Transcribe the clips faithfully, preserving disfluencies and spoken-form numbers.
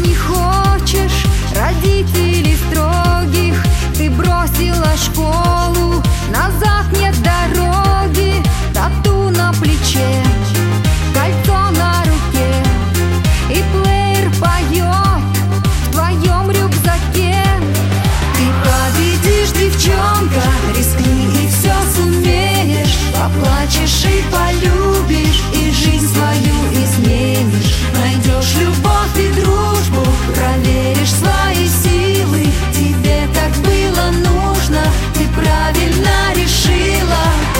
не хочешь родителей строгих, ты бросила школу, назад нет дороги. Тату на плече, кольцо на руке, и плеер поет в твоем рюкзаке. Ты победишь, девчонка, рискни и все сумеешь. Поплачешь и полюбишь, и жизнь свою изменишь. Найдешь любовь и дружбу, проверишь свои силы. Тебе так было нужно, ты правильно решила.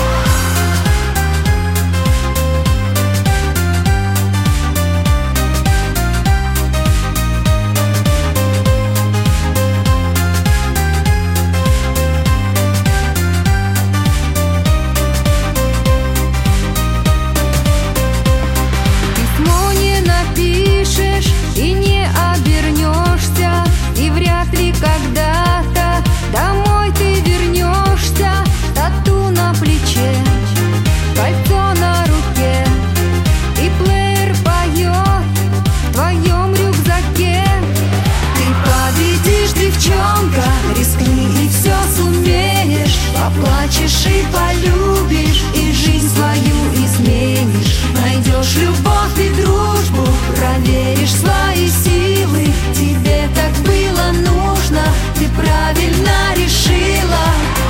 И не обернешься, и вряд ли когда-то домой ты вернешься. Тату на плече, кольцо на руке, и плеер поет в твоем рюкзаке. Ты победишь, девчонка, рискни и все сумеешь. Поплачешь и полюбишь, и жизнь свою изменишь. Найдешь любовь и дружбу, проверишь свои силы. Тебе так было нужно, ты правильно решила.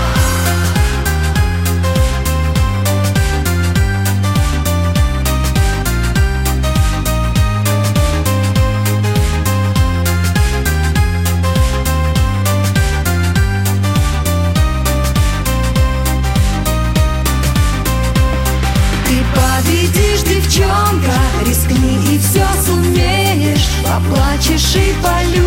Победишь, девчонка, рискни и все сумеешь. Поплачешь и полюбишь.